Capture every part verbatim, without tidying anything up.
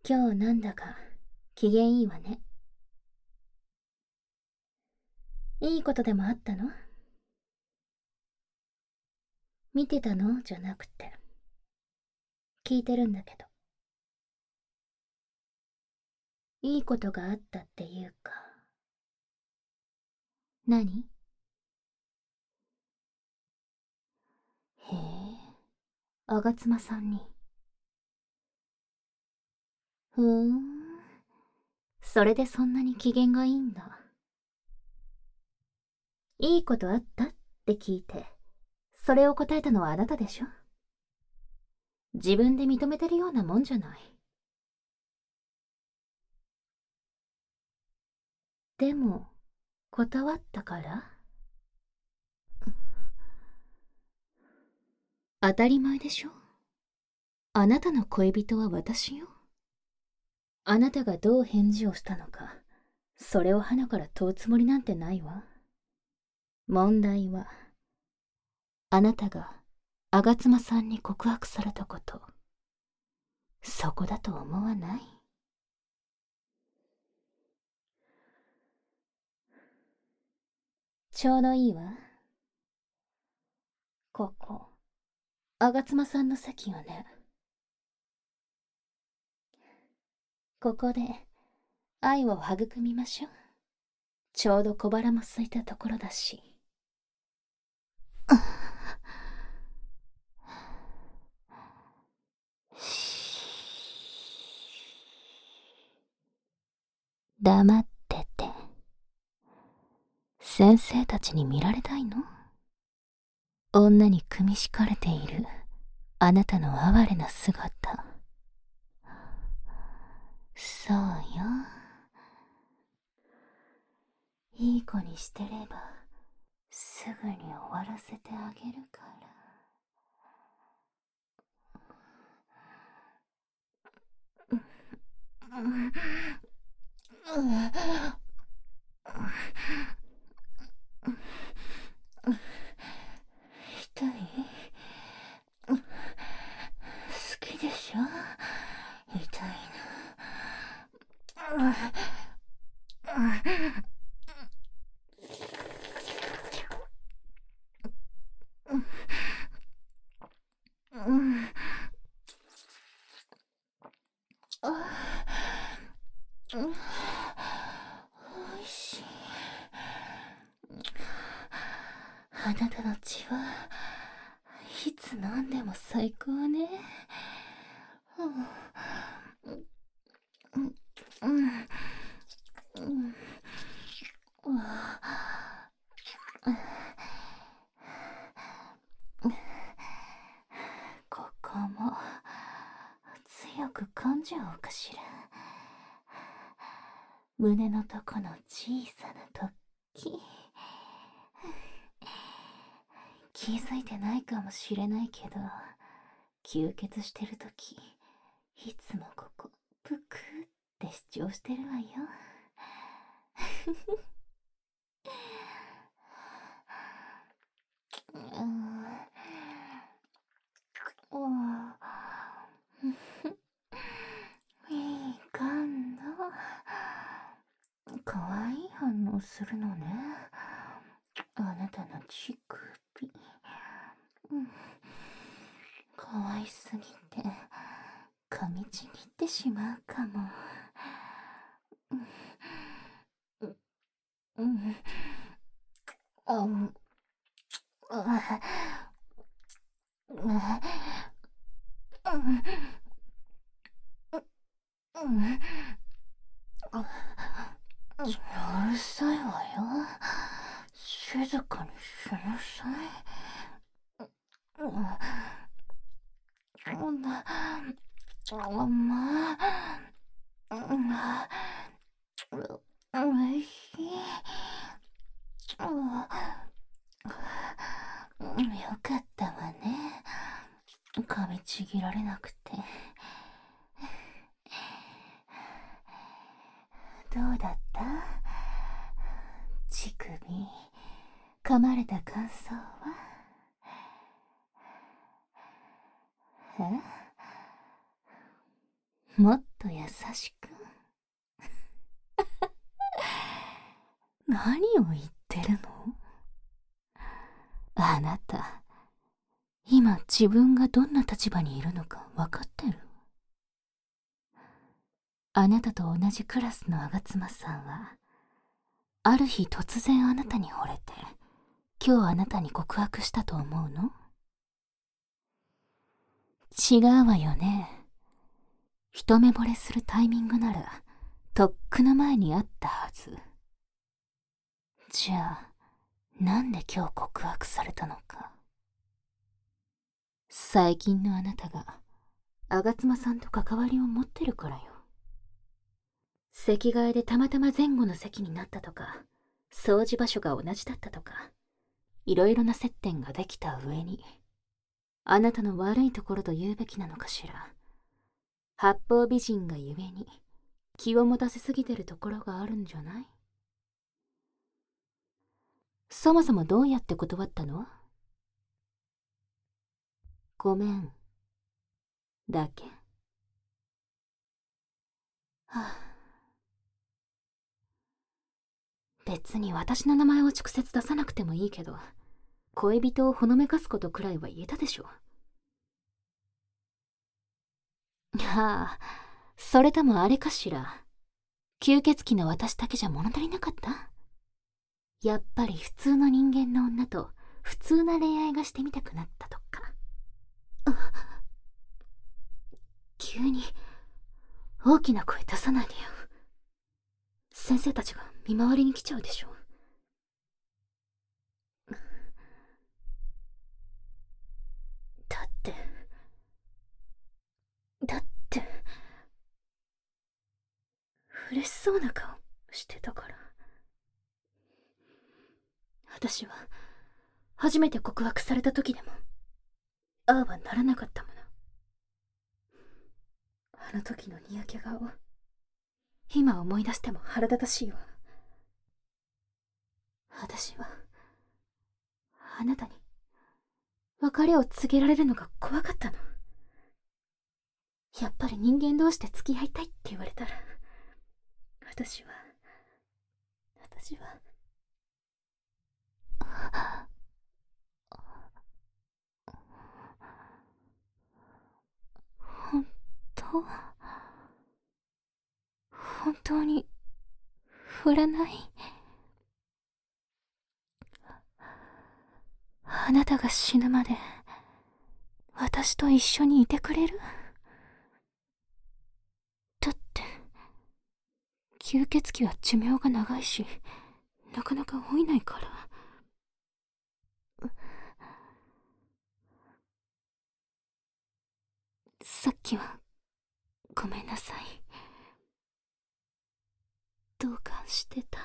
今日なんだか機嫌いいわね。いいことでもあったの？見てたのじゃなくて、聞いてるんだけど。いいことがあったっていうか。何？へえ、吾妻さんに。ふーん、それでそんなに機嫌がいいんだ。いいことあったって聞いて、それを答えたのはあなたでしょ？自分で認めてるようなもんじゃない。でも、断ったから？当たり前でしょ？あなたの恋人は私よ。あなたがどう返事をしたのか、それを花から問うつもりなんてないわ。問題は、あなたが吾妻さんに告白されたこと、そこだと思わない？ちょうどいいわ。ここ、吾妻さんの席よね。ここで愛を育みましょう。ちょうど小腹も空いたところだし。黙ってて。先生たちに見られたいの？女に組み敷かれているあなたの哀れな姿。そうよ。いい子にしてればすぐに終わらせてあげるから。痛い？好きでしょ？痛いの。おいしい。あなたの血はいつ飲んでも最高ね。ここも強く噛んじゃおうかしら。胸のとこの小さな突起。気づいてないかもしれないけど、吸血してるときいつもここぷくって主張してるわよ。いい感度。かわいい反応するのね、あなたの乳首。かわいすぎて噛みちぎってしまうかも。うん、あ、うん、うるさいわよ。静かにしなさい。うん、あまあ、おいしい。よかったわね。噛みちぎられなくて。どうだった？乳首、噛まれた感想は？え？ もっと優しく。何を言ってるの？あなた、今自分がどんな立場にいるのか分かってる？あなたと同じクラスの吾妻さんは、ある日突然あなたに惚れて、今日あなたに告白したと思うの？違うわよね。一目惚れするタイミングなら、とっくの前にあったはず。じゃあ、なんで今日告白されたのか。最近のあなたが、吾妻さんと関わりを持ってるからよ。席替えでたまたま前後の席になったとか、掃除場所が同じだったとか、いろいろな接点ができた上に、あなたの悪いところと言うべきなのかしら。八方美人がゆえに、気を持たせすぎてるところがあるんじゃない？そもそもどうやって断ったの？ごめん。だけ。はあ、別に私の名前を直接出さなくてもいいけど、恋人をほのめかすことくらいは言えたでしょ。ああ、それともあれかしら。吸血鬼の私だけじゃ物足りなかった？やっぱり普通の人間の女と普通な恋愛がしてみたくなったとか。急に大きな声出さないでよ。先生たちが見回りに来ちゃうでしょ。だってだって嬉しそうな顔してたから。私は初めて告白された時でもああはならなかったもの。あの時のにやけ顔、今思い出しても腹立たしいわ。私はあなたに別れを告げられるのが怖かったの。やっぱり人間同士で付き合いたいって言われたら、私は私は本当本当に振らない？あなたが死ぬまで私と一緒にいてくれる？だって吸血鬼は寿命が長いし、なかなか老いないから。さっきはごめんなさい。どうかしてた。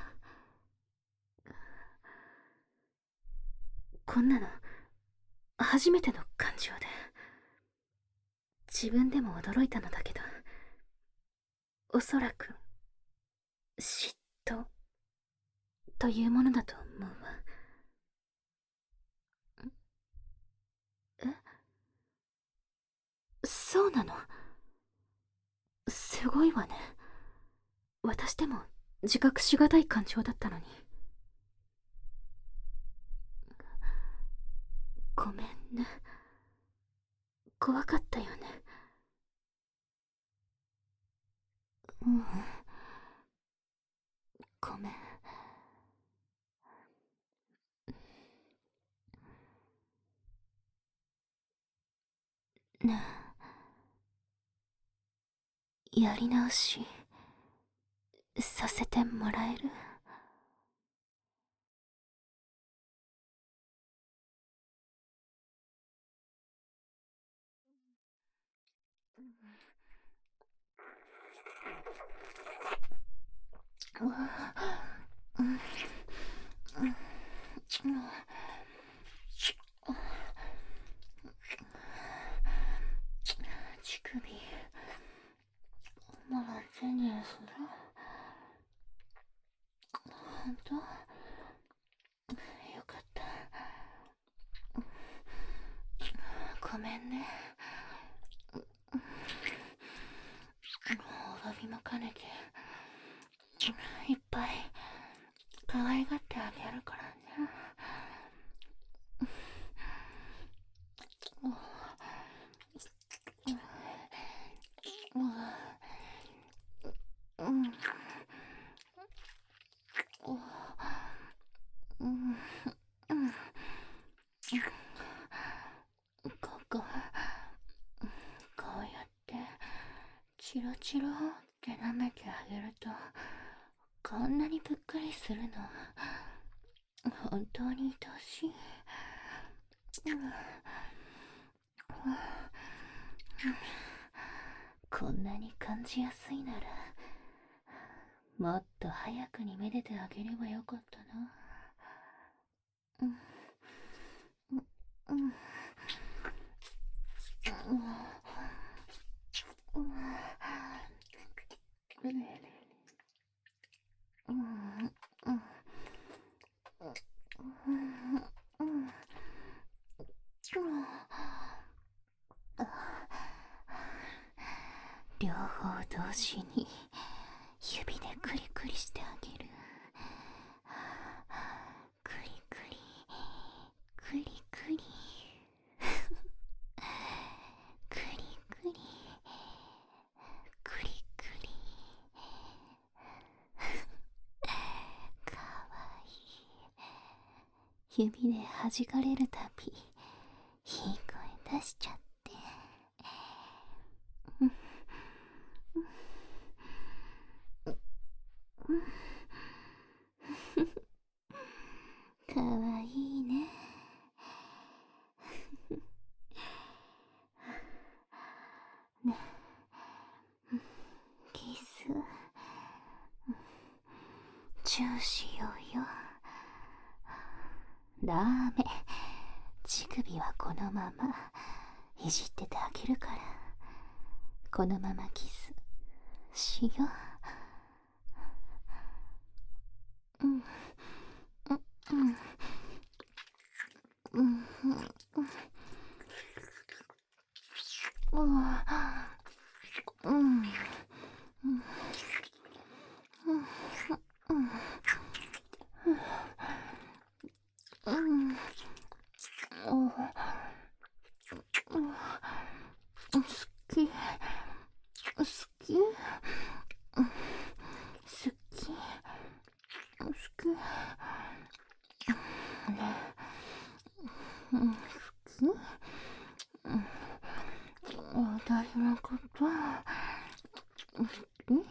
こんなの初めての感情で、自分でも驚いたのだけど、おそらく嫉妬というものだと思うわ。え？そうなの？すごいわね。私でも自覚しがたい感情だったのに。ごめんね。怖かったよね。うん。ごめん。ねえ、やり直しさせてもらえる？乳首まだチェンジする？本当？よかった。ごめんね。 兼ねていっぱい可愛がってあげるからね。うん、うん、ここ、こうやってチロチロって舐めてあげるとこんなにぷっくりするの。本当に愛おしい。こんなに感じやすいならもっと早くにめでてあげればよかったな。うん、うん、うん、うん、うん、うん、両方同時に指でクリクリしてあげる。クリクリクリクリクリクリクリクリ。かわいい。指で弾かれるたびいい声出しちゃって。かわいいね。ね、キスチューしようよ。ダメ、乳首はこのままいじっててあげるから、このままキスしよう。うん、うん、うん、うん、うん、うん、うん、うん、好き、好き、好き、好き、ね、うん、好き、私のこと好き、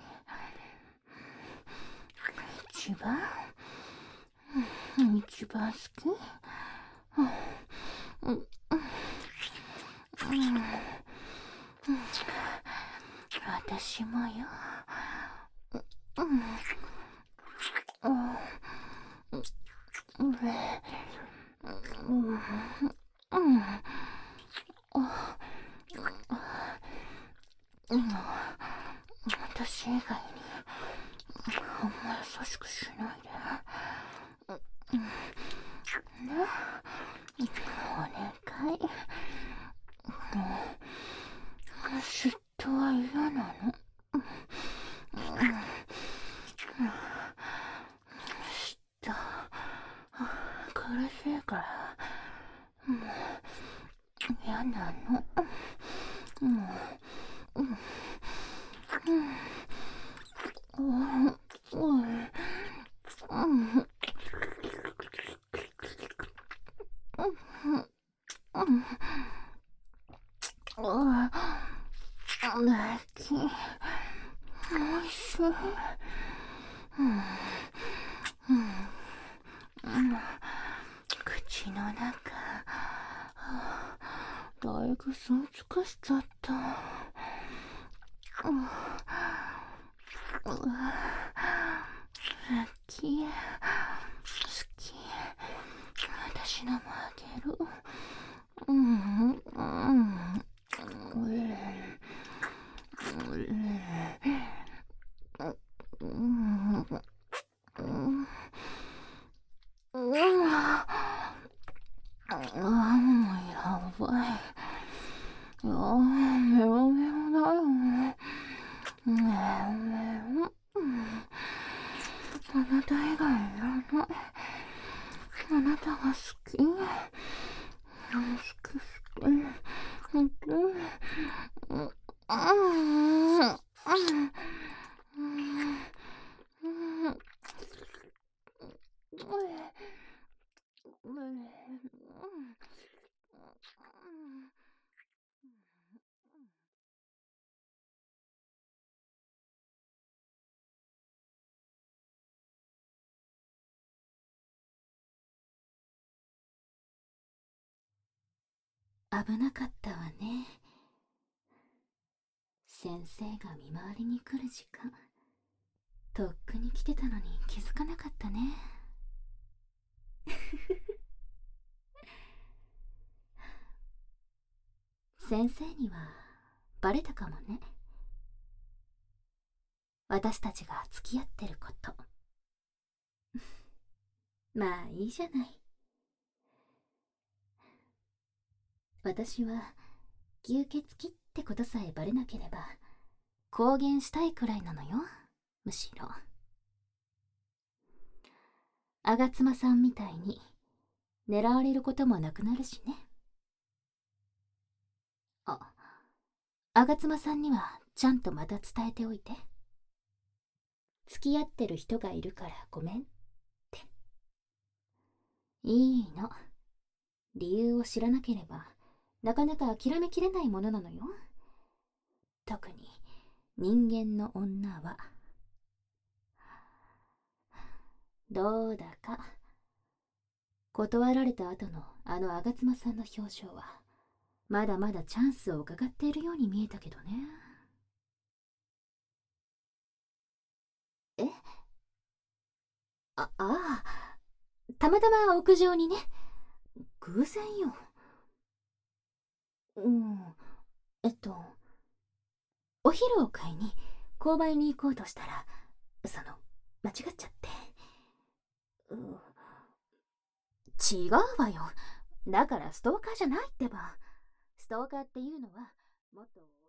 一番一番好き、うん、うん、私もよ。うん、うん、うん、うん、私以外にあんま優しくしないで。ね、お願い。嫉妬は嫌なの。嫉妬苦しいからもう嫌なの。もう、うん、うん、うん、うん、大きい。おいしい。口の中、だいぶそつかしちゃった。好き、好き。私のもあげる。うん、うん、ああ、もうやばい。いやー、メロメロだよね。メロメうん、うん、危なかったわね。先生が見回りに来る時間、とっくに来てたのに気づかなかったね。先生にはバレたかもね。私たちが付き合ってること。まあいいじゃない。私は吸血鬼ってことさえバレなければ公言したいくらいなのよ。むしろ吾妻さんみたいに狙われることもなくなるしね。あ、吾妻さんにはちゃんとまた伝えておいて。付き合ってる人がいるからごめんって。いいの。理由を知らなければなかなか諦めきれないものなのよ。特に人間の女は。どうだか断られた後のあの吾妻さんの表情はまだまだチャンスを伺っているように見えたけどね。え、あ、ああ、たまたま屋上にね。偶然よ。うん、えっとお昼を買いに購買に行こうとしたら、その間違っちゃって。うん、違うわよ。だからストーカーじゃないってば。ストーカーっていうのはもっと